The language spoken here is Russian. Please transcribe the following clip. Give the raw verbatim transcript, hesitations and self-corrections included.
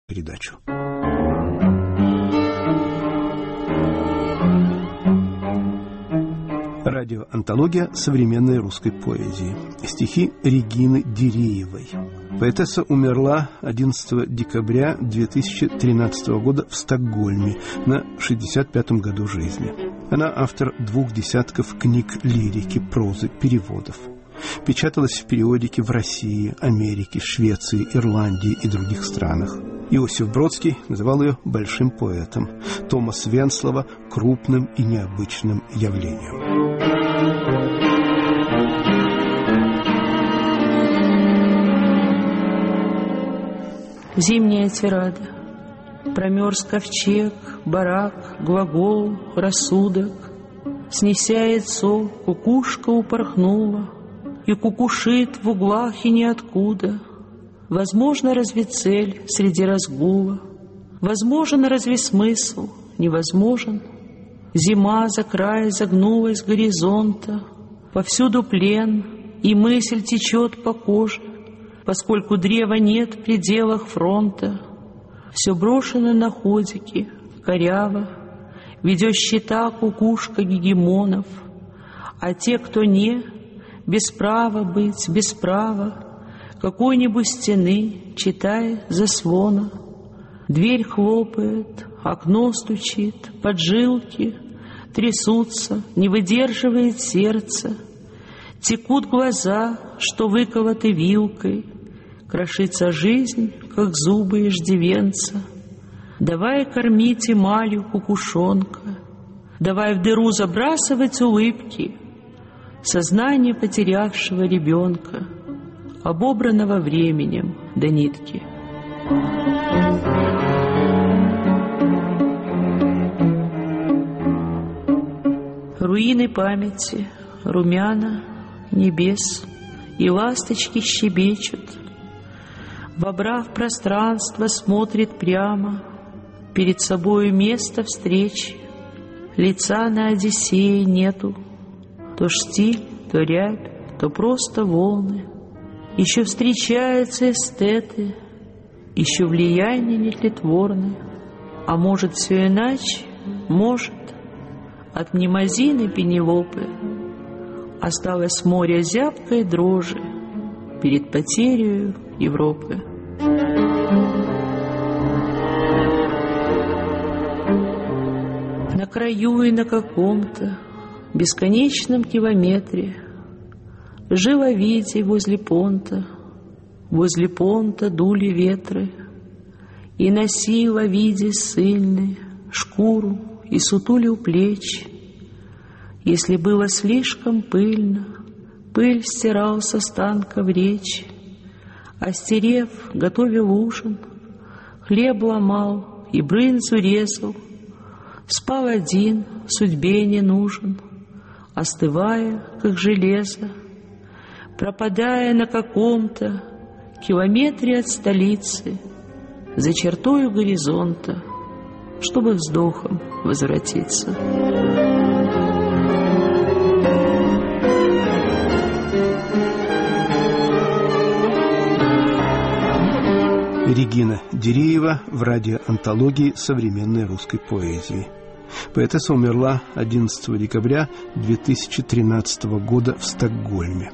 передачу. Радиоантология современной русской поэзии. Стихи Регины Диреевой. Поэтесса умерла одиннадцатого декабря две тысячи тринадцатого года в Стокгольме на шестьдесят пятом году жизни. Она автор двух десятков книг лирики, прозы, переводов. Печаталась в периодике в России, Америке, Швеции, Ирландии и других странах. Иосиф Бродский называл ее большим поэтом, Томас Венслова – крупным и необычным явлением. Зимняя тирада. Промерз ковчег, барак, глагол, рассудок. Снеся яйцо, кукушка упорхнула и кукушит в углах и ниоткуда. Возможно, разве цель среди разгула? Возможен разве смысл? Невозможен. Зима за край загнулась горизонта, повсюду плен, и мысль течет по коже, поскольку древа нет в пределах фронта. Все брошено на ходики, коряво, ведет счета кукушка гегемонов, а те, кто не, без права быть, без права, какой-нибудь стены, читай, заслона. Дверь хлопает, окно стучит, поджилки трясутся, не выдерживает сердце. Текут глаза, что выковаты вилкой, крошится жизнь, как зубы иждивенца. Давай кормить эмалью кукушонка, давай в дыру забрасывать улыбки сознание потерявшего ребенка, обобранного временем до нитки. Руины памяти, румяна небес, и ласточки щебечут. Вобрав пространство, смотрит прямо, перед собою место встречи. Лица на Одиссее нету, то штиль, то рябь, то просто волны. Еще встречаются эстеты, еще влияние нетлетворное. А может, все иначе? Может. От Мнемозины Пенелопы осталось море зябкой дрожи перед потерей Европы. На краю и на каком-то бесконечном километре жил Овидий возле понта, возле понта дули ветры, и носил Овидий ссыльный шкуру и сутулил плечи. Если было слишком пыльно, пыль стирал с останков речи, а стерев, готовил ужин, хлеб ломал и брынзу резал, спал один, судьбе не нужен, остывая, как железо, пропадая на каком-то километре от столицы, за чертою горизонта, чтобы вздохом возвратиться. Регина Диреева в радиоантологии современной русской поэзии. Поэтесса умерла одиннадцатого декабря две тысячи тринадцатого года в Стокгольме